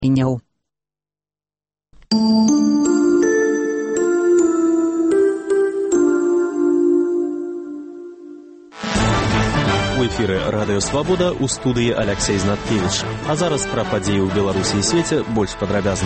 прийняв. У эфіры Радыё Свабода, у студыі Аляксей Знаткевіч. А зараз пра падзеі ў Беларусі і свеце больш падрабязна.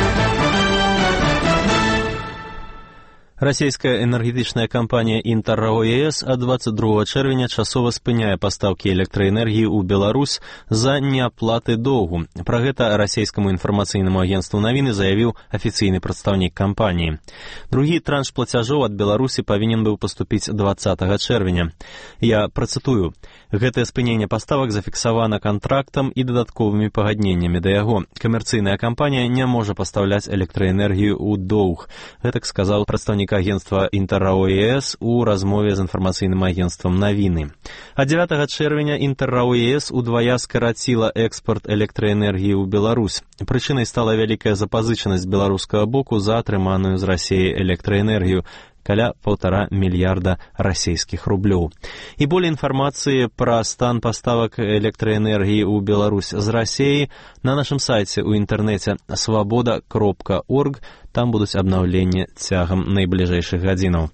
Расійская энергетычная кампанія «Інтэррао ЕС» ад 22 чэрвеня часова спыняе пастаўкі электраэнергіі ў Беларусь за неаплаты доўгу. Пра гэта расійскаму інфармацыйнаму агенцтву навіны заявіў афіцыйны прадстаўнік кампаніі. Другі транш плацяжоў ад Беларусі павінен быў паступіць 20 чэрвеня. Я працытую. Гэтае спыненне паставак зафіксавана кантрактам і дадатковымі пагадненнямі да яго. Камерцыйная кампанія не можа пастаўляць электраэнергію ў доўг. Гэтак сказаў прадстаўнік агентства «Інтэррао ЕС» у размове з інфармацыйным агентствам навіны. А 9 чэрвеня «Інтэррао ЕС» удвая скараціла экспорт электраэнергіі ў Беларусь. Прычынай стала вялікая запазычанасць беларускага боку за атрыманую з Расіі электраэнергію, каля 1,5 мільярда расійскіх рублёў. І болей інфармацыі пра стан паставак электраэнергіі ў Беларусь з Расіі на нашым сайце ў інтэрнэце свабода.орг. Там будуць абнаўленні цягам найбліжэйшых гадзінаў.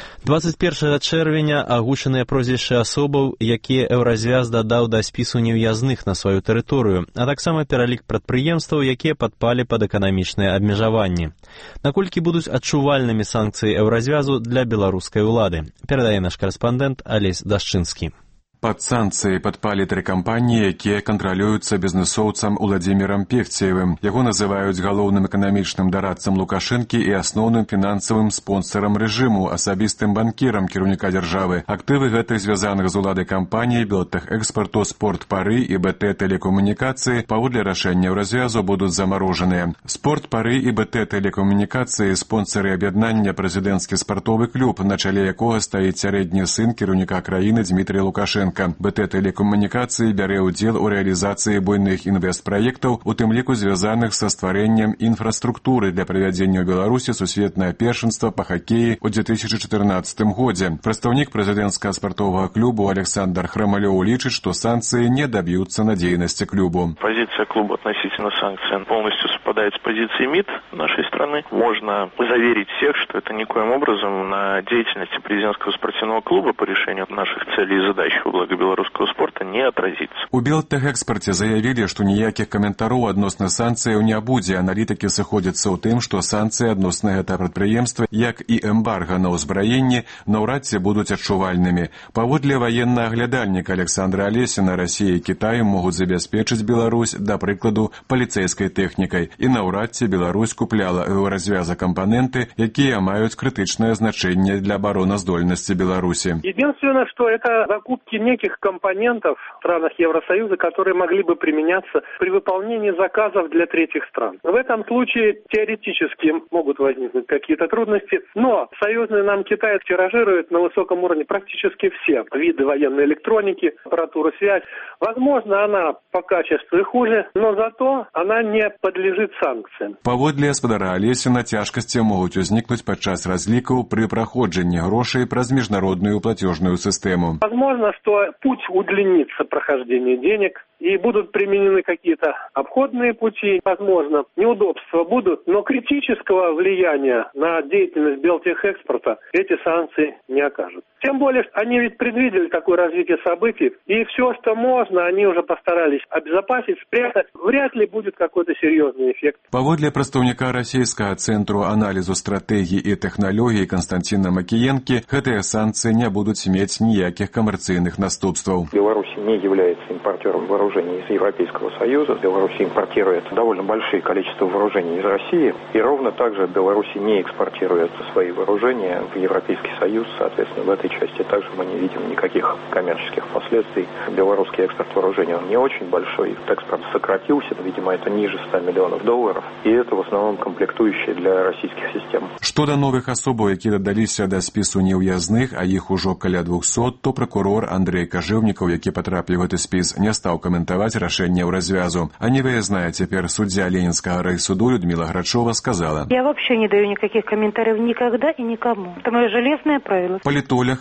21 чэрвеня агучаныя прозвішчы асобаў, якія Еўразвяз дадаў да спісу неўязных на сваю тэрыторыю, а таксама пералік прадпрыемстваў, якія падпалі пад эканамічныя абмежаванні. Наколькі будуць адчувальнымі санкцыі Еўразвязу для беларускай улады, перадае наш карэспандэнт Алесь Дашчынскі. Пад санкцыі падпалі 3 кампаніі, якія кантралююцца бізнэсоўцам Уладзімірам Пехцеевым. Яго называюць галоўным эканамічным дарадцам Лукашэнкі і асноўным фінансавым спонсарам рэжыму, асабістым банкірам кіраўніка дзяржавы. Актывы гэтых звязаных з уладай кампаній Белтэхэкспарту, Спортпары і БТ Тэлекамунікацыі паводле рашэння развязу будуць замарожаныя. Спортпары і БТ Тэлекамунікацыі спонсары аб'яднання прэзідэнцкі спартовы клуб, на чале якога стаіць сярэдні сын кіраўніка краіны Дмітрий Лукашенко. БТ Тэлекамунікацыі бярэ ўдзел у рэалізацыі буйных інвестпраектаў, у тым ліку звязаных са стварэннем інфраструктуры для правядзення ў Беларусі сусветнае першынства па хакеі ў 2014 годзе. Прадстаўнік прэзідэнцкага спартовага клубу Александр Храмалёў лічыць, што санкцыі не добьются надзейнасці клубу. Позиция клуба относительно санкций полностью совпадает с позицией МИД нашей страны. Можно заверить всех, что это никоим образом на деятельности президентского спортивного клуба по решению наших целей и задач во благо беларускага спорта не отразится. У Белтэхэкспарце заявілі, што ніякіх каментароў адносна санкцыяў не будзе. Аналітыкі сыходзяцца ў тым, што санкцыі адносна гэта прадпрыемства, як і эмбарга на ўзбраенне, наўрад ці будуць адчувальнымі. Паводле ваенна-аглядальніка Александра Алесіна, Расія і Кітай могуць забяспечыць Беларусь, да прыкладу, паліцэйскай тэхнікай. І наўрад ці Беларусь купляла Еўразвяза кампоненты, якія маюць крытычнае значэнне для абароназдольнасці Беларусі. Единственное, что это закупки неких компонентов в странах Евросоюза, которые могли бы применяться при выполнении заказов для третьих стран. В этом случае теоретически могут возникнуть какие-то трудности, но союзный нам Китай тиражирует на высоком уровне практически все виды военной электроники, аппаратуру, связь. Возможно, она по качеству и хуже, но зато она не подлежит санкциям. Паводле гаспадара Алесіна, цяжкасці могуць узнікнуць падчас разлікаў пры праходжанні грошай праз міжнародную платежную сістэму. Возможно, что путь удлинится прохождения денег, и будут применены какие-то обходные пути. Возможно, неудобства будут, но критического влияния на деятельность Белтэхэкспорта эти санкции не окажут. Тем более, они ведь предвидели такое развитие событий, и все, что можно, они уже постарались обезопасить, спрятать. Вряд ли будет какой-то серьезный эффект. Паводле прадстаўніка расійскага цэнтру аналізу стратэгій і тэхналогій Константина Макіенкі, гэтыя санкцыі не будуць мець ніякіх камерцыйных наступстваў. Беларусь не является импортером вооружений из Европейского Союза. Беларусь импортирует довольно большие количества вооружений из России. И ровно так же Беларусь не экспортирует свои вооружения в Европейский Союз. Соответственно, в этой части также мы не видим никаких коммерческих последствий. Белорусский экспорт вооружений, он не очень большой. Экспорт сократился, видимо, это ниже $100 миллионов. И это в основном комплектующие для российских систем. Што да новых асобаў, які дадаліся да спісу неўязных, а іх ужо каля 200, то прокурор Андрей Кажэўнікаў, які потрапіў у гэты спіс, не стаў каментаваць рашэнне ў развязу. А невыязная цяпер суддзя Ленинского райсуду Людмила Грачова сказала: «Я вообще не даю никаких комментариев никогда и никому. Это мое железное правило». Политолог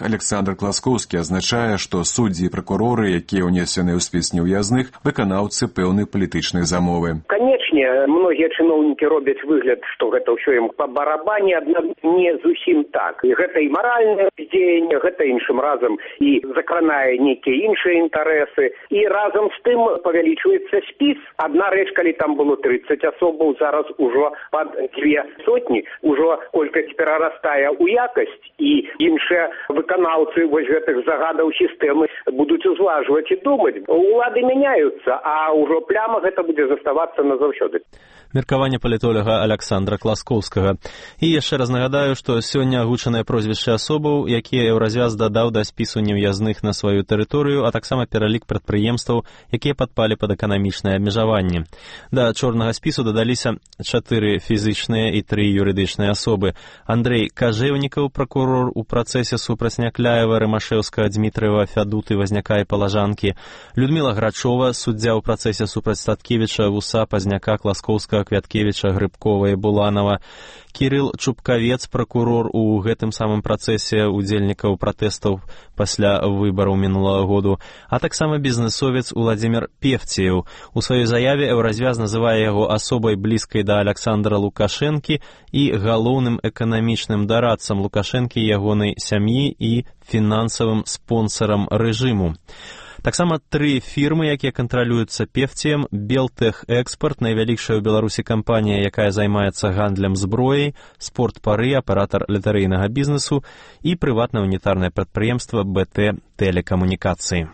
Александр Класкоўскі азначае, што суддзі і пракуроры, якія ўнесены ў спіс неўязных, выканаўцы пэўнай палітычнай замовы. Канечне, многія чыноўнікі робяць выгляд, што гэта ўсё ім па барабане, аднак не зусім так. І гэта і маральнае дзеянне, гэта іншым разам і закранае нейкія іншыя інтарэсы, і разам з тым павялічваецца спіс. Адна рэч, калі там было 30 асобаў, зараз ужо пад 200, ужо колькасць перарастае ў якасць, і іншыя выканаўцы вось гэтых загадаў сістэмы будуць узважваць і думаць. Улады мяняюцца, а ўжо пляма гэта будзе заставацца назаўсёды. Меркаванне палітолага Александра Класкоўскага. І яшчэ раз нагадаю, што сёння агучаныя прозвішчы асобаў, якія Еўразвяз дадаў да спісу неўязных на сваю тэрыторыю, а таксама пералік прадпрыемстваў, якія падпалі пад эканамічнае абмежаванне. Да чорнага спісу дадаліся 4 фізычныя і 3 юрыдычныя асобы. Андрэй Кажэўнікаў, пракурор у працэсе супраць Някляева, Рымашэўскага, Дзмітрыева, Фядуты, Вазняка і Палажанкі, Людміла Грачова, суддзя ў працэсе супраць Статкевіча, Вуса, Пазняка, Класкоўскага, Квяткевіча, Грыбкова і Буланова, Кірыл Чупкавец, пракурор у гэтым самым працэсе удзельнікаў пратэстаў пасля выбараў мінулага году, а таксама бізнесовец Уладзімір Певціеў. У сваёй заяве Еўразвяз называе яго асобай блізкай да Александра Лукашэнкі і галоўным эканамічным дарадцам Лукашэнкі, ягонай сям'і і фінансавым спонсарам рэжыму. Таксама 3 фірмы, якія кантралююцца Певціем: Белтэх Экспорт, найвялікшая ў Беларусі кампанія, якая займаецца гандлем зброяй, Спортпары, аператар латарэйнага бізнесу, і прыватнае унітарнае прадпрыемства БТ Тэлекамунікацыі.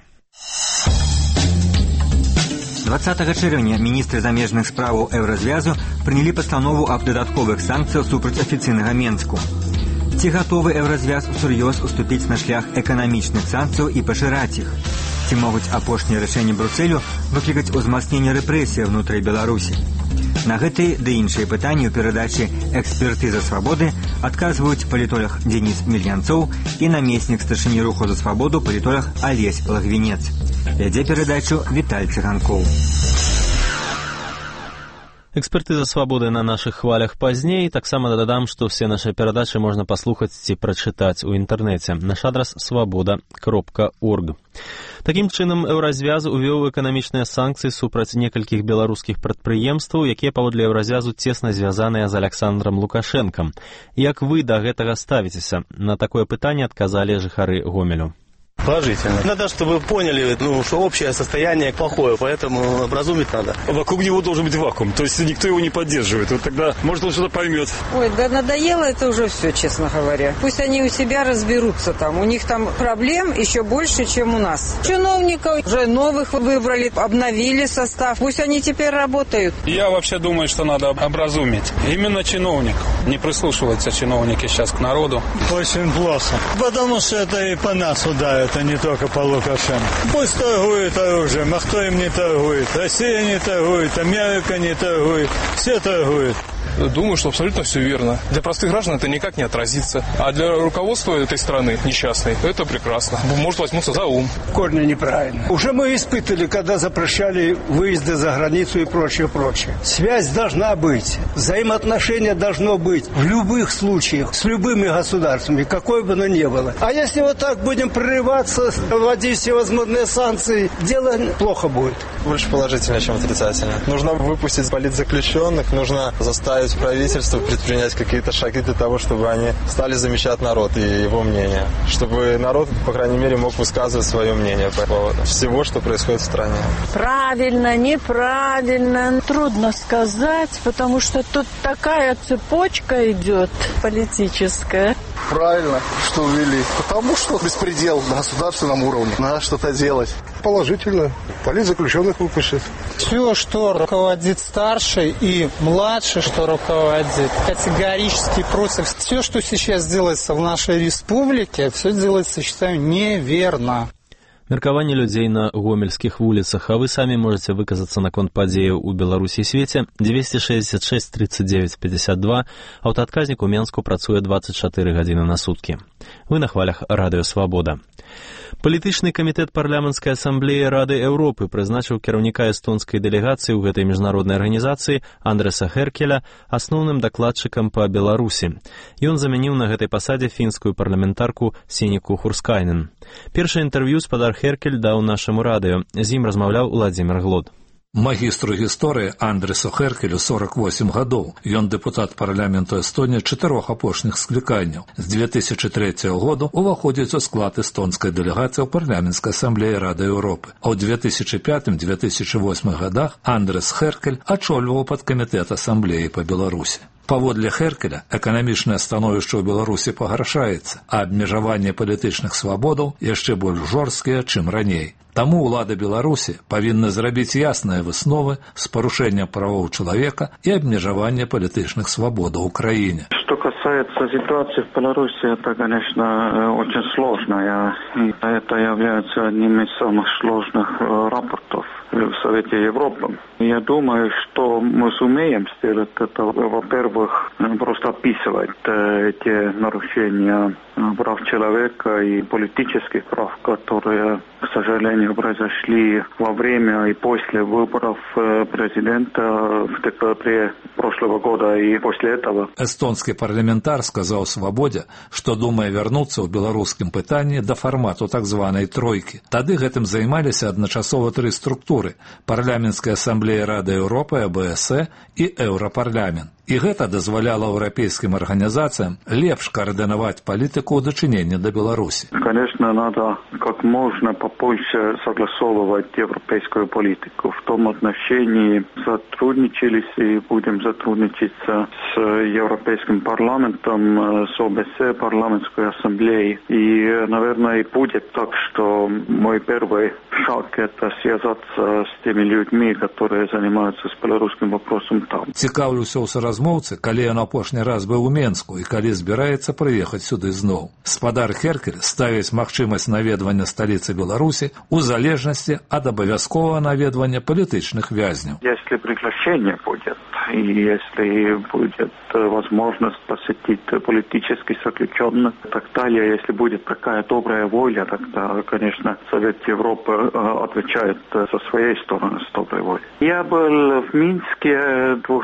20 чэрвеня міністры замежных справаў Еўразвязу прынялі пастанову аб дадатковых санкцыях супраць афіцыйнага Менску. Ці гатовы Еўразвяз усур'ёз уступіць на шлях эканамічных санкцыяў і пашыраць іх? Ці могуць апошнія рашэнні Брусэлю выклікаць узмацненне рэпрэсій ўнутры Беларусі? На гэтыя ды іншыя пытанні ў перадачы «Экспертыза свабоды» адказваюць палітолог Дзеніс Мільянцоў і намеснік старшыні руху за свабоду палітолог Алесь Лагвінец. Вядзе перадачу Віталь Цыганкоў. Экспертыза свабоды на нашых хвалях пазней. Таксама дадам, што ўсе нашы перадачы можна паслухаць ці прачытаць у інтэрнэце. Наш адрас свабода.орг. Такім чынам, Еўразвяз увёў эканамічныя санкцыі супраць некалькіх беларускіх прадпрыемстваў, якія паводле Еўразвязу цесна звязаныя з Александром Лукашэнкам. Як вы да гэтага ставіцеся? На такое пытанне адказалі жыхары Гомелю. Положительно. Надо, чтобы вы поняли, что общее состояние плохое, поэтому образумить надо. Вокруг него должен быть вакуум, то есть никто его не поддерживает. Вот тогда, может, он что-то поймет. Ой, да надоело это уже все, честно говоря. Пусть они у себя разберутся там. У них там проблем еще больше, чем у нас. Чиновников уже новых выбрали, обновили состав. Пусть они теперь работают. Я вообще думаю, что надо образумить. Именно чиновников. Не прислушиваются чиновники сейчас к народу. Очень плохо. Потому что это и по нас ударит. Это не только по Лукашенко. Пусть торгует оружием, а кто им не торгует? Россия не торгует, Америка не торгует, все торгуют. Думаю, что абсолютно все верно. Для простых граждан это никак не отразится. А для руководства этой страны несчастной это прекрасно. Может возьмутся за ум. Корни неправильно. Уже мы испытывали, когда запрещали выезды за границу и прочее. Связь должна быть. Взаимоотношения должно быть в любых случаях с любыми государствами, какой бы оно ни было. А если вот так будем прорываться, вводить всевозможные санкции, дело плохо будет. Больше положительно, чем отрицательно. Нужно выпустить политзаключенных, нужно заставить правительство предпринять какие-то шаги для того, чтобы они стали замечать народ и его мнение. Чтобы народ, по крайней мере, мог высказывать свое мнение по поводу всего, что происходит в стране. Правильно, неправильно. Трудно сказать, потому что тут такая цепочка идет политическая. Правильно, что ввели. Потому что беспредел на государственном уровне. Надо что-то делать. Положительно. Политзаключенных выпустят. Все, что руководит старший и младший, что руководит, категорически против. Все, что сейчас делается в нашей республике, все делается, считаю, неверно. Меркаванне людзей на гомельскіх вуліцах, а вы самі можаце выказацца наконт падзеяў у Беларусі і свеце. 266 39 52. Аўтаадказнік у Менску працуе 24 гадзіны на суткі. Вы на хвалях Радыё Свабода. Палітычны камітэт парламенцкай асамблеі Рады Еўропы прызначыў кіраўніка эстонскай дэлегацыі ў гэтай міжнароднай арганізацыі Андреса Херкеля асноўным дакладчыкам па Беларусі. Ён замяніў на гэтай пасадзе фінскую парламентарку Сініку Хурскайнен. Першае інтэрв'ю спадар Херкель даў нашаму радыё. З ім размаўляў Уладзімір Глод. Магістру гісторыі Андресу Херкелю 48 гадоў. Ён дэпутат парламенту Эстоніі 4 апошніх скліканняў. З 2003 году уваходзіць у склад эстонскай дэлегацыі ў парламенцкай асамблеі Рады Еўропы. А ў 2005-2008 гадах Андрес Херкель ачольваў падкамітэт асамблеі па Беларусі. Паводле Херкеля, эканамічнае становішча ў Беларусі пагаршаецца, а абмежаванне палітычных свабодаў яшчэ больш жорсткія, чым раней. Таму ўлады Беларусі павінны зрабіць ясныя высновы з парушэнням правоў чалавека і абмежавання палітычных свабодаў у краіне. Что касается ситуации в Беларуси, это, конечно, очень сложная, и это является одним из самых сложных рапортов в Совете Европы. Я думаю, что мы сумеем сделать это, во-первых, просто описывать те нарушения прав человека и политических прав, которые, к сожалению, произошли во время и после выборов президента в декабре прошлого года и после этого. Эстонский парламентар сказал «Свободе», что думае вярнуцца ў беларускім пытанні да фармату так званай тройкі. Тады гэтым займаліся адначасова 3 структуры – парламенцкая асамблея Рады Еўропы, АБС і Еўрапарламент. І гэта дазваляла еўрапейскім арганізацыям лепш координавать палітыку ў дачыненні да Беларусі. Конечно, надо как можно побольше согласовывать европейскую политику. В том отношении сотрудничались и будем сотрудничаться с Европейским парламентом, с ОБСЕ, парламентской ассамблеей. И, наверное, и будет так, что мой первый шаг – это связаться с теми людьми, которые занимаются с белорусским вопросом там. Цікаўлюся ў размоўцы, калі ён апошні раз быў у Менску і калі збіраецца прыехаць сюды зноў. Спадар Херкель ставіць магчымасць наведвання сталіцы Беларусі у залежнасці ад абавязковага наведвання палітычных вязняў. Если приглашение будет, и если будет возможность посетить политических заключенных и так далее, если будет такая добрая воля, тогда, конечно, Совет Европы отвечает со своей стороны с доброй волей. Я был в Минске в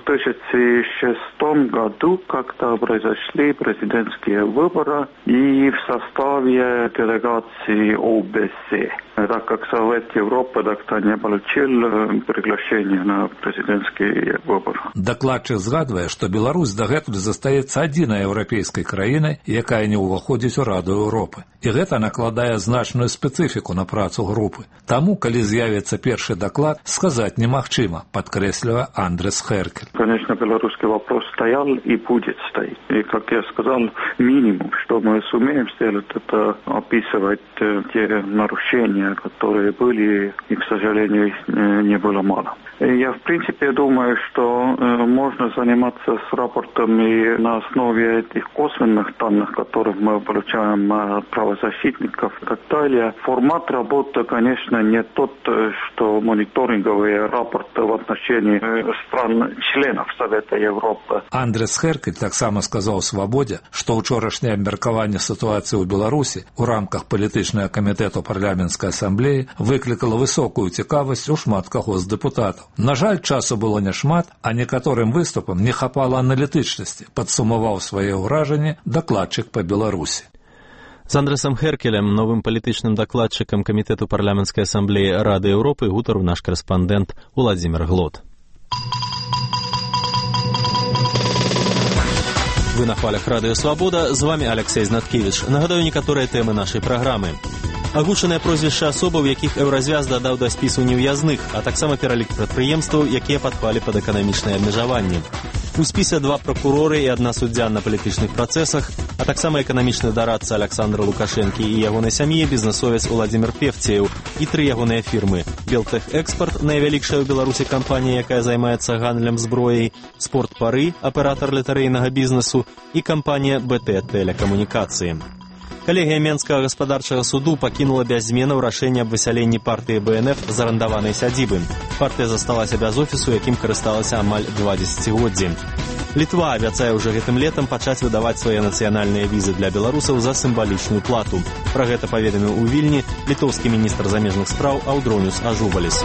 2006 году, когда произошли президентские выборы, и в составе делегации ОБСЕ. Так как Совет Европы тогда не получил приглашение на президентские выборы. Дакладчык згадвае, што Беларусь дагэтуль застаецца адзінай еўрапейскай краінай, якая не ўваходзіць у Раду Еўропы. І гэта накладае значную спецыфіку на працу групы. Таму, калі з'явіцца першы даклад, сказаць немагчыма, падкрэслівае Андрес Херкель. Конечно, белорусский вопрос стоял и будет стоять. И, как я сказал, минимум, что мы сумеем сделать, это описывать те нарушения, которые были, и, к сожалению, их не было мало. Я, в принципе, думаю, что можно заниматься с рапортами на основе этих косвенных данных, которых мы получаем от правозащитников и так далее. Формат работы, конечно, не тот, что мониторинговые рапорты в отношении стран-членов Совета Европы. Андрес Херкель таксама сказаў «Свободе», што ўчорашняе абмеркаванне сітуацыі ў Беларусі у рамках палітычнага камітэту парламенцкай асамблеі выклікала высокую цікавасць у шмат каго з дэпутатаў. На жаль, часу было няшмат, а некаторым выступам не хапала аналітычнасці, падсумаваў свае ўражанні дакладчык па Беларусі. З Андресам Херкелем, новым палітычным дакладчыкам камітэту парламенцкай асамблеі Рады Еўропы, гутарыў наш корэспандэнт Уладзімір Глод. Вы на хвалях Радыё Свабода, з вами Алексей Знаткевич. Нагадаю некаторыя тэмы нашай праграмы. Агучаныя прозвішчы асобаў, якіх Еўразвяз дадаў да спісу нев'язных, а таксама пералік прадпрыемстваў, якія падпалі пад эканамічныя абмежаванні. У спісе 2 пракуроры і 1 суддзя на палітычных працэсах, а таксама эканамічны дарадца Александра Лукашэнкі і ягонай сям'і, бізнэсовец Уладзімір Певцеў і 3 ягоныя фірмы: Белтэхэкспарт, найвялікшая ў Беларусі кампанія, якая займаецца гандлем зброяй, Спортпары, аператар латарэйнага бізнесу і кампанія БТ Тэлекамунікацыі. Калегія Менскага гаспадарчага суду пакінула без зменаў рашэнне аб высяленні партыі БНФ з арандаванай сядзібы. Партыя засталася без офісу, якім карысталася амаль 2 дзесяцігоддзі. Літва абяцае ўжо гэтым летам пачаць выдаваць свае нацыянальныя візы для беларусаў за сімвалічную плату. Пра гэта паведаміў у Вільні літоўскі міністр замежных спраў Аўдроніус Ажубаліс.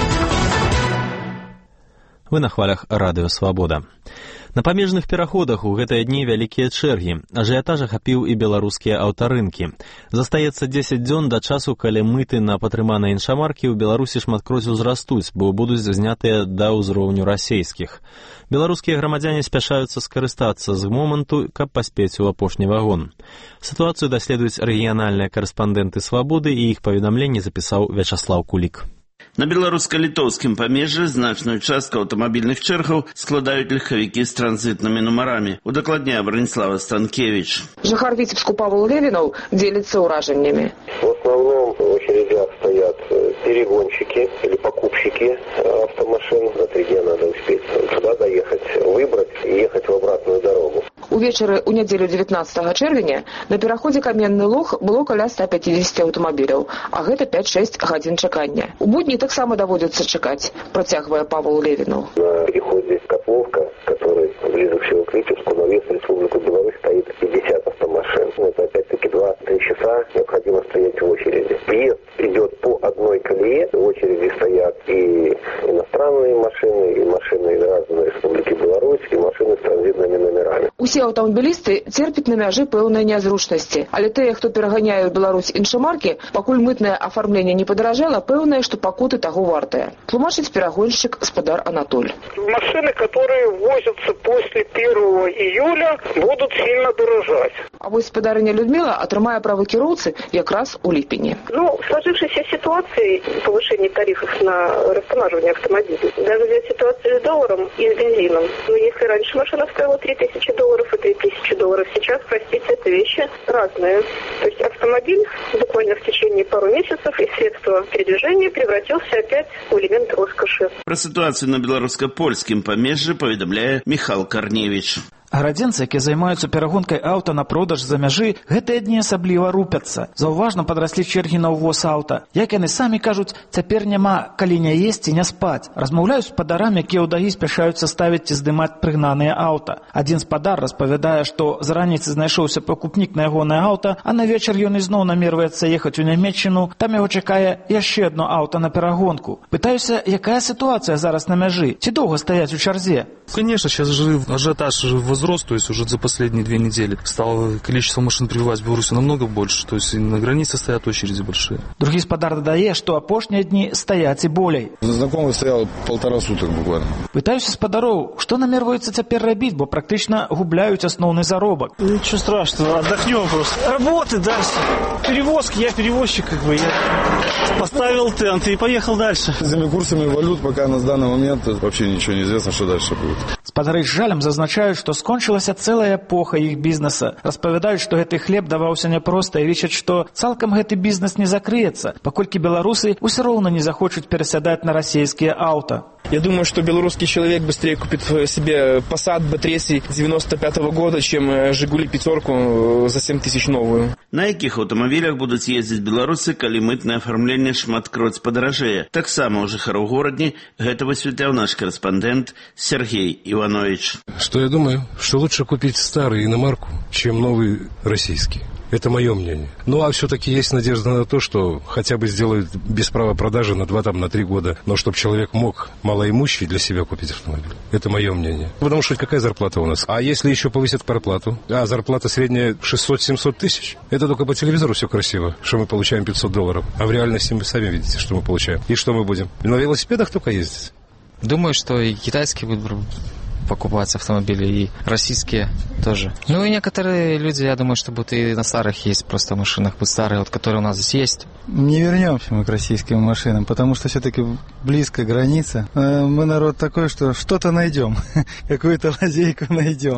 Вы на хвалях радыё «Свабода». На памежных пераходах у гэтыя дні вялікія чэргі. Ажыятаж ахапіў і беларускія аўтарынкі. Застаецца 10 дзён да часу, калі мыты на патрыманыя іншамаркі ў Беларусі шматкроць узрастуць, бо будуць знятыя да ўзроўню расейскіх. Беларускія грамадзяне спяшаюцца скарыстацца з моманту, каб паспець у апошні вагон. Сітуацыю даследуюць рэгіянальныя карэспандэнты «Свабоды», і іх паведамленне запісаў Вячаслаў Кулік. На беларуска-літоўскім памежжы значную частку аўтамабільных чэргаў складаюць легкавікі з транзітнымі нумарамі. Удакладняе Браніслава Станкевич. Жыхар Віцебску Павел Левинов делится ураженнями. В основном в очередях стоят перегонщики или покупщики автомашин. За 3 дня надо успеть туда доехать, выбрать и ехать в обратную дорогу. Увечары у нядзелю 19 чэрвеня на пераходзе Каменны Лог было каля 150 аўтамабіляў, а гэта 5-6 гадзін чакання. У будні таксама даводзіцца чакаць, працягвае Павел Левинов. На переходе Котловка, который близок всего к Витебску, на вес Республику Беларусь стоит 50 автомашин. Это опять-таки 2-3 часа необходимо стоять в очереди. Въезд идет по одной колее, в очереди стоят и иностранные машины, и машины из разных Республики Беларусь, и машины с транзитными номерами. Усе аўтамабілісты церпяць на мяжы пэўнай нязручнасці, але тыя, хто пераганяе ў Беларусь іншамаркі, пакуль мытнае афармленне не падаражала, пэўнае, што пакуты таго вартыя. Тлумачыць перагоншчык Спадар Анатоль. Машины, которые ввозятся после 1 июля, будут сильно дорожать. А вось спадарыня Людмила атрымае правы кіроўцы якраз у ліпені. В сложившейся ситуации повышения тарифов на растамаживание автомобилей, даже взять ситуацию с долларом и с бензином. Если раньше машина стоила $3000 и $3000, сейчас, простите, это вещи разные. То есть автомобиль буквально в течение пару месяцев из средства передвижения превратился опять в элемент роскоши. Про ситуацию на белорусско-польскім памежжы паведамляе Михал Карневич. Гарадзенцы, якія займаюцца перагонкай аўта на продаж за мяжы, гэтыя дні асабліва рупяцца. Заўважна падраслі чэргі на ўвоз аўта. Як яны самі кажуць, цяпер няма калі не есці, не спаць. Размаўляюць з спадарамі, якія ў дагі спяшаюцца ставіць ці здымаць прыгнаныя аўта. Адзін спадар распавядае, што з раніцы знайшоўся пакупнік на ягонае аўта, а на вечар ён ізноў намерваецца ехаць у Нямецчыну, там яго чакае яшчэ адно аўта на перагонку. Пытаюся, якая ситуация зараз на мяжы? Ці доўга стаяць у чарзе? Конечно, сейчас же ажиотаж возрос, то есть уже за последние 2 недели стало количество машин прививать в Беларуси намного больше, то есть и на границе стоят очереди большие. Другі спадар дадае, што апошнія дні стаяць і болей. Знакомый стоял 1,5 суток буквально. Пытаюся спадароў, што намерваюцца цяпер рабіць, бо практычна губляюць асноўны заробак. Ничего страшного, отдохнем просто. Работы дальше. Перевозки, я перевозчик как бы. Я поставил тент и поехал дальше. С этими курсами валют пока на данный момент вообще ничего не известно, что дальше будет. Спадары з жалем зазначаюць, што скончылася цэлая эпоха іх бізнеса. Распавядаюць, што гэты хлеб даваўся няпроста і лічаць, што цалкам гэты бізнес не закрыецца, паколькі беларусы ўсё роўна не захочуць перасядаць на расійскія аўта. Я думаю, что белорусский человек быстрее купит себе Passat B3 95-го года, чем Жигули пятерку за 7 тысяч новую. На якіх аўтамабілях будуць ездзіць беларусы, калі мытнае афармленне шматкроць падаражэе? Таксама ў жыхароў горадні гэта высветляў наш корэспандэнт Сергей Иванович. Что я думаю? Что лучше купить старый иномарку, чем новый российский. Это мое мнение. Ну, а все-таки есть надежда на то, что хотя бы сделают без права продажи на 2-3 года, но чтобы человек мог, малоимущий, для себя купить автомобиль. Это мое мнение. Потому что какая зарплата у нас? А если еще повысят зарплату? А зарплата средняя 600-700 тысяч? Это только по телевизору все красиво, что мы получаем $500. А в реальности вы сами видите, что мы получаем. И что мы будем? На велосипедах только ездить? Думаю, что и китайские будут покупать автомобили, и российские тоже. Ну и некоторые люди, я думаю, что будут и на старых есть просто машинах, будут старые, вот, которые у нас здесь есть. Не вернемся мы к российским машинам, потому что все-таки близко граница. Мы народ такой, что что-то найдем, какую-то лазейку найдем.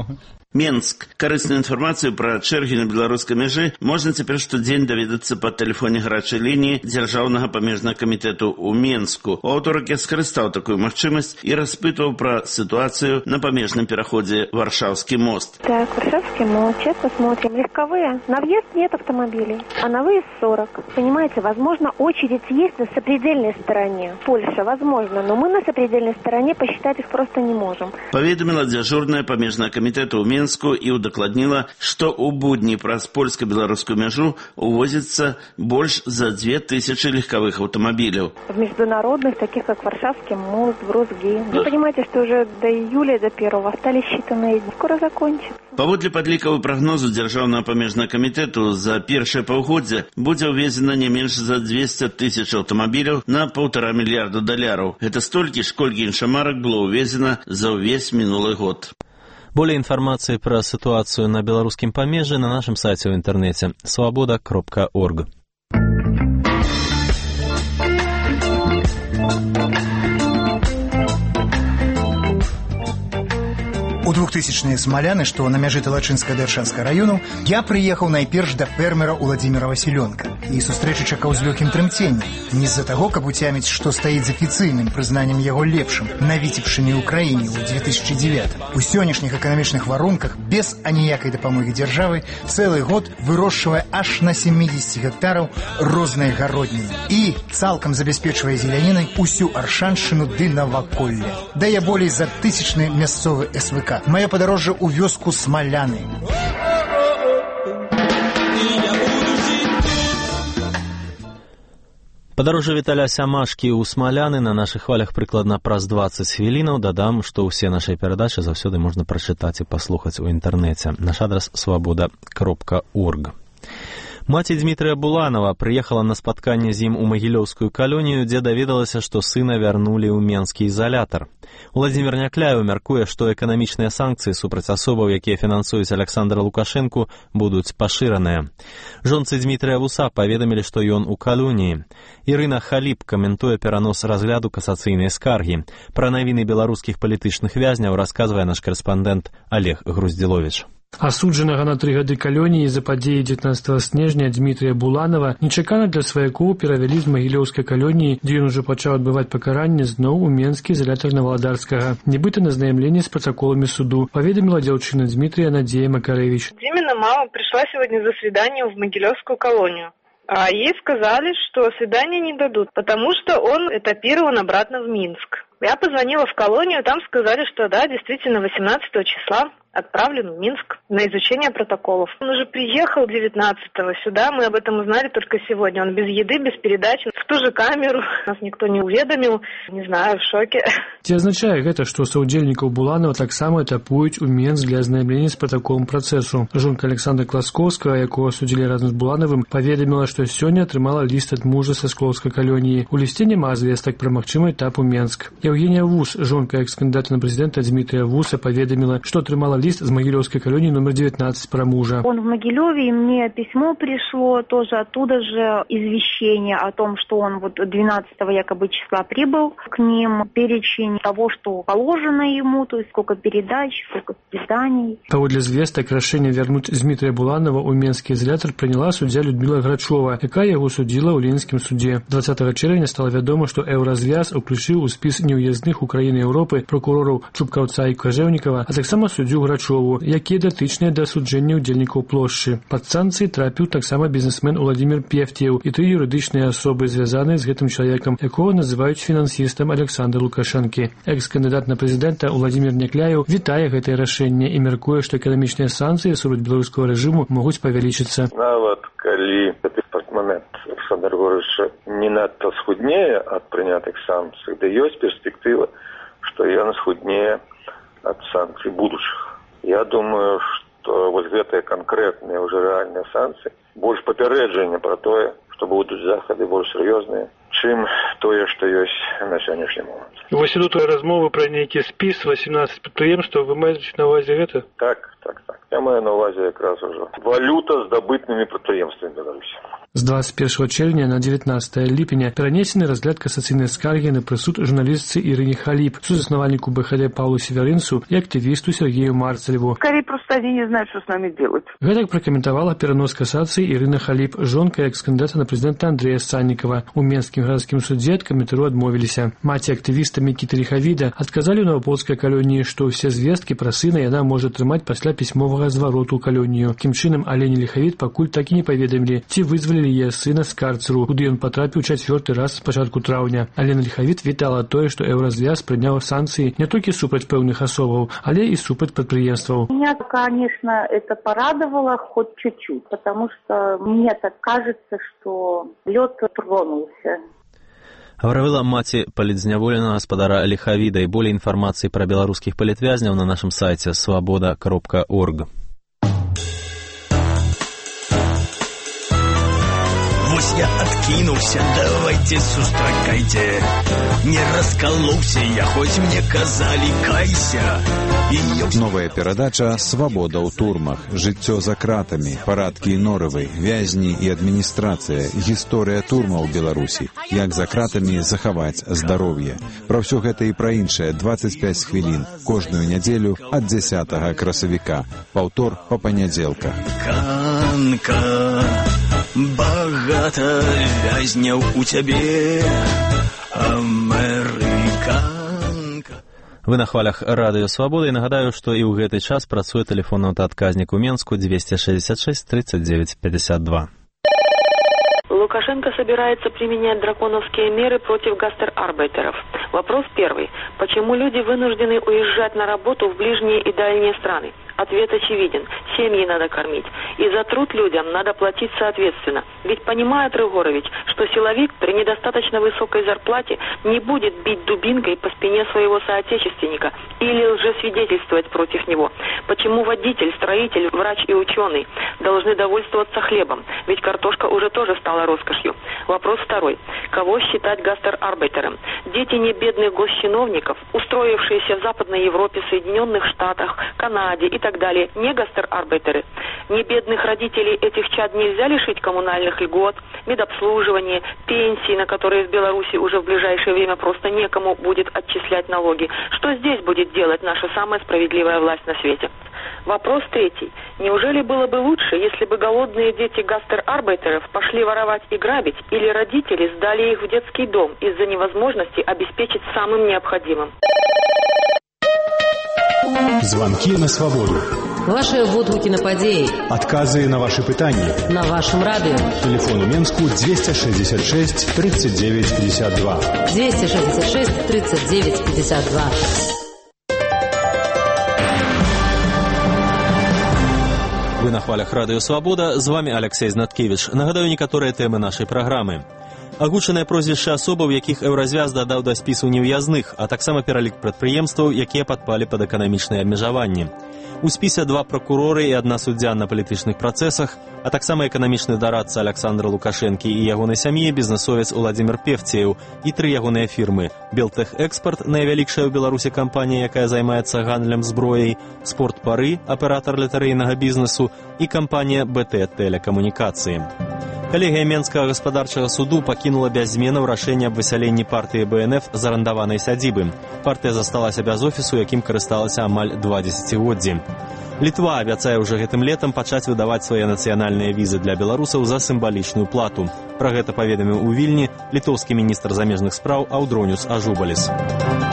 Менск. Карысную інфармацыю пра чэргі на беларускай мяжы можна цяпер штодзень даведацца па тэлефоне гарачай лініі дзяржаўнага памежнага камітэту ў Менску. У аўторак я скарыстаў такую магчымасць і распытваў пра ситуацию на памежном переходе Варшавский мост. Так, Варшавский мост, сейчас посмотрим. Легковые. На въезд нет автомобилей, а на выезд 40. Понимаете, возможно, очередь есть на сопредельной стороне. Польша, возможно, но мы на сопредельной стороне посчитать их просто не можем. Поведомила дзяжурная памежнага камітэта ў Менску і удакладніла, што ў будні праз польска-беларускую мяжу увозіцца больш за 2000 легковых автомобиляў. В международных, таких как Варшавский мост, Брузги. Вы понимаете, что уже до июля, до 1 остались считанные дни. Скоро закончится. Паводле падлікаў прагнозу дзяржаўнага памежнага камітэту за першае паўгоддзе будзе ўвезена не менш за 200 тысяч аўтамабіляў на $1,5 мільярда. Это столькі ж, колькі іншамарак было ўвезена за ўвесь мінулы год. Более информации про ситуацию на белорусском помежье на нашем сайте в интернете svoboda.org. У 2000-е Смоляны, што на мяжы Талачынска-Дэршанска раёнаў, я прыехаў найперш да фермера Уладзіміра Васілёнка і сустрэчу чакаў з лёгкім трымценнем. Не з-за таго, каб уцяміць, што стаіць з афіцыйным прызнаннем яго лепшым на віцебшчыне ўкраіне ў 2009. У сённяшніх эканамічных варунках без аніякай дапамогі дзяржавы цэлы год вырошчвае аж на 70 гектараў рознай гародніны і цалкам забяспечвае зелянінай усю Аршаншчыну ды наваколле. Дае болей за 1000 мясцовы СВК. Мое подорожжа у вёску Смоляны. Падарожжа Віталя Сямашкі ў Смаляны на нашых хвалях прыкладна праз 20 хвілінаў. Дадам, што ўсе нашыя перадачы заўсёды можна прачытаць і паслухаць у інтэрнэце. Наш адрас svoboda.org. Маці Дмітрыя Буланова прыехала на спатканне з ім у Магілёўскую калонію, дзе даведалася, што сына вярнулі ў менскі ізалятар. Уладзімір Някляеў мяркуе, што эканамічныя санкцыі супраць асобаў, якія фінансуюць Александра Лукашэнку, будуць пашыраныя. Жонцы Дмітрыя Вуса паведамілі, што ён у калоніі. Ірына Халіп каментуе перанос разгляду касацыйнай скаргі. Пра навіны беларускіх палітычных вязняў расказвае наш карэспандэнт Олег Груздзіловіч. Асуджанага на 3 гады калоніі за падзеі 19 снежня Дмітрія Буланова нечакана для сваякоў перавялі з Магілёўскай калоніі, дзе ён ужо пачаў адбываць пакаранне, зноў у менскі ізалятар Новоладарскага. Нібыта на знайомленне з протоколами суду, поведомила девчина Дмитрия Надея Макаревич. Именно мама пришла сегодня за свиданием в Могилевскую колонию. А ей сказали, что свидания не дадут, потому что он этапирован обратно в Минск. Я позвонила в колонию, там сказали, что да, действительно, 18 числа отправлен в Минск на изучение протоколов. Он уже приехал 19-го сюда, мы об этом узнали только сегодня. Он без еды, без передачи, в ту же камеру, нас никто не уведомил, не знаю, в шоке. Ці азначае гэта, што саўдзельнікаў Буланова таксама этапуюць у Менск для азнаямлення з протоколом працэсу. Жонка Александра Класкоўскага, якого судзілі разам з Булановым, паведаміла, што сёння атрымала ліст ад мужа са Склоўскай калоніі. У лісце няма звестак пра магчымы этап у Менск. Евгения Вус, жонка экс-кандидата на президента Дмитрия Вуса, поведомила, что отрымала лист из Могилевской колонии номер 19 про мужа. Он в Могилеве, и мне письмо пришло, тоже оттуда же извещение о том, что он вот 12-го якобы числа прибыл к ним, перечень того, что положено ему, то есть сколько передач, сколько свиданий. Паводле звестак рашэнне вярнуць Дмитрия Буланова ў менскі изолятор приняла суддзя Людмила Грачова, якая яго судзіла ў Ленінскім суде. 20 чэрвеня стало вядома, што Еўразвяз уключыў у спіс неуездных у краіны Еўропы прокурораў Чубкаўца і Кажэўнікава, а таксама суддзю Грачову, якія датычныя да асуджэння ўдзельнікаў плошчы. Пад санкцыі трапіў таксама бізнесмен Уладзімір Пефтеў і 3 юрыдычныя асобы, звязаныя з гэтым чалавекам, якого называюць фінансістам Александра Лукашэнкі. Экс-кандыдат на прэзідэнта Уладзімір Някляеў вітае гэтае рашэнне і мяркуе, што эканамічныя санкцыі супраць беларускага рэжыму могуць павялічыцца. Нават калі гэты спартсмен Александр Григорьевич не надта схуднее ад прынятых санкцый, да ёсць перспектыва, што ён схуднее ад санкцый будучых. Я думаю, што вось гэтыя канкрэтныя ўжо рэальныя санкцыі больш папярэджання пра тое, што будуць захады больш сур'ёзныя, чым тое, што ёсць на сённяшні момант. Вось ідуць размовы пра нейкі спіс 18 прадпрыемстваў, вы маеце на ўвазе гэта? Так. Я маю на ўвазе якраз ужо валюта з дабытнымі прадпрыемствамі Беларусі. З 21 чэрвеня на 19 ліпеня перанесены разгляд касацыйнай скаргі на прысуд журналістцы Ірыне Халіп, сузаснавальніку БХД Паўлу Северынцу і актывісту Сергею Марцалеву. Скорее просто что они не знают, что с нами делать. Гэтак пракаментавала перанос касацыі Ірына Халіп, жонка экс-кандыдата на прэзідэнта Андрэя Саннікава. У Менскім гарадскім судзе ад каментару адмовіліся. Маці актывіста Мікіты Ліхавіда адказалі ў Новапольскай калоніі, што ўсе звесткі пра сына яна можа атрымаць пасля пісьмовага звароту ў калонію. Такім чынам, Алені Ліхавід пакуль так і не паведамілі, ці вызвалілі яе сына з карцеру, куды ён патрапіў 4-й раз з пачатку траўня. Алена Ліхавід вітала тое, што Еўразвяз прыняў санкцыі не толькі супраць пэўных асобаў, але і супраць прадпрыемстваў. Меня, конечно, это порадовало хоть чуть-чуть, потому что мне так кажется, что лед тронулся. Гаварыла маці палітзняволенага гаспадара Ліхавіда. І болей інфармацыі пра беларускіх палітвязняў на нашым сайце swoboda.org. Вось я откинулся, давайте сустракайте. Не раскололся я, хоть мне казали кайся. Новая перадача «Свабода ў турмах». Жыццё за кратамі, парадкі і норавы, вязні і адміністрацыя, гісторыя турмаў Беларусі, як за кратамі захаваць здароўе. Пра ўсё гэта і пра іншае 25 хвілін кожную нядзелю ад 10 красавіка. Паўтор па панядзелках. Багата вязняў у цябе, Амерыканка. Вы на хвалях радыё «Свабода», і нагадаю, што і ў гэты час працуе тэлефонны аўтаадказнік у Менску 266 39 52. Лукашенко собирается применять драконовские меры против гастарбайтеров. Вопрос первый. Почему люди вынуждены уезжать на работу в ближние и дальние страны? Ответ очевиден. Семьи надо кормить. И за труд людям надо платить соответственно. Ведь понимает Рыгорович, что силовик при недостаточно высокой зарплате не будет бить дубинкой по спине своего соотечественника или лжесвидетельствовать против него. Почему водитель, строитель, врач и ученый должны довольствоваться хлебом? Ведь картошка уже тоже стала роскошью. Вопрос второй. Кого считать гастарбайтером? Дети небедных госчиновников, устроившиеся в Западной Европе, Соединенных Штатах, Канаде и так далее, не гастарбайтеры. Небедных родителей этих чад нельзя лишить коммунальных льгот, медобслуживания, пенсий, на которые в Беларуси уже в ближайшее время просто некому будет отчислять налоги. Что здесь будет делать наша самая справедливая власть на свете? Вопрос третий. Неужели было бы лучше, если бы голодные дети гастарбайтеров пошли воровать и грабить, или родители сдали их в детский дом из-за невозможности обеспечить самым необходимым? Звонки на свободу. Ваши водгуки на подеи. Отказы на ваши пытания. На вашем радио. Телефон у Менску 266 39 52. 266 39 52. Вы на хвалях радыё «Свабода», з вами Алексей Знаткевич. Нагадаю некаторыя тэмы нашай праграмы. Агучанае прозвішча асобаў, якіх Еўразвяз дадаў да спісу невыязных, а таксама пералік прадпрыемстваў, якія падпалі пад эканамічныя абмежаванні. У спісе 2 пракуроры і 1 суддзя на палітычных працэсах, а таксама эканамічны дарадца Александра Лукашэнкі і ягонай сям'і, бізнесовец Уладзімір Певцеў і 3 ягоныя фірмы: Белтэхэкспарт, найвялікшая ў Беларусі кампанія, якая займаецца гандлем зброяй, Спортпары, аператар латарэйнага бізнесу, і кампанія БТ Тэлекамунікацыі. Калегія Менскага гаспадарчага суду пакінула без зменаў рашэнне аб высяленні партыі БНФ з арандаванай сядзібы. Партыя засталася без офісу, якім карысталася амаль 2 дзесяцігоддзі. Літва абяцае ўжо гэтым летам пачаць выдаваць свае нацыянальныя візы для беларусаў за сімвалічную плату. Пра гэта паведаміў у Вільні літоўскі міністр замежных спраў Аўдроніус Ажубаліс.